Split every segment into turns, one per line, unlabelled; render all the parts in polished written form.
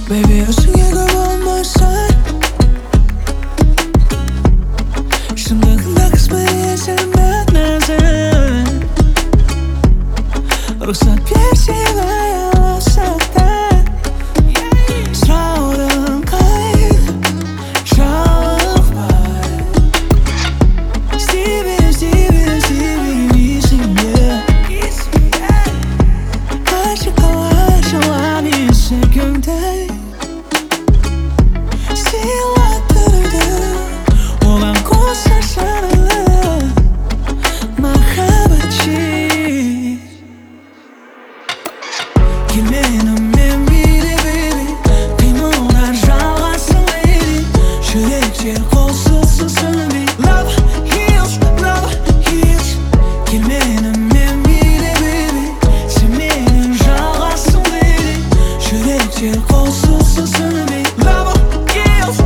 Baby özüne göre olmazsan Şındığında kısmaya sevmezsin Ruhsat versin ayağlasak da Sıralım kayıp Şalım var Steven isim yeah Karşı karşılan hissetgümde Silattırdı olan konserlerle Merhametçi Kimenim men biri baby Kıymolar жалғасын lady Жүректер қосылсын baby Love heals Kimenim men biri baby Sen benim жалғасын lady Жүректер қосылсын baby Love heals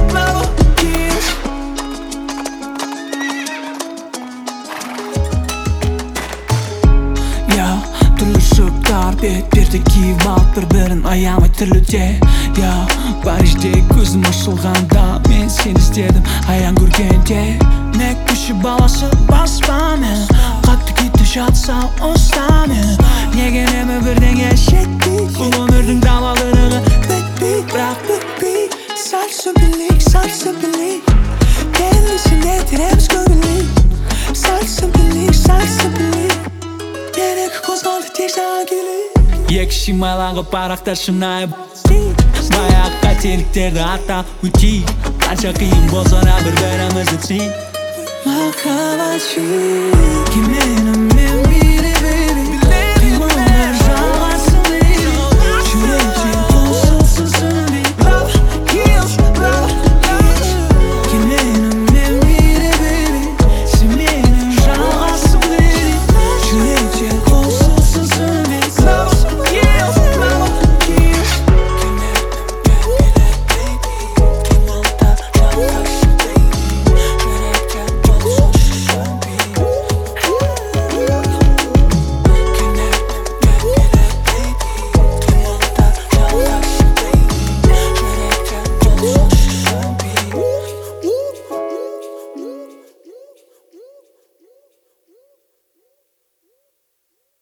Ya türlü şıklar bet-берді киіп алып бір-бірін аямай тірліде Я Парижде көзім ашылғанда мен сені іздедім аян көргенде Мек көші баласы баспа мен Қатты кетті жатса ұста мен Неге немі бірдеңе жетпей Бұл өмірдің далалырығы бітпей Бірақ бітпей Сәл сөмпелейік Келесінде тереміз көбілейік Сәл сөмпелейік Керек қозғалды тек саған келейік Екі шимайланғы парақтар шынайы Баяғы қателіктерді аттап өтейік Қанша қиын болса да бір-бірімізді түсейік Махаббатшы Кименім мен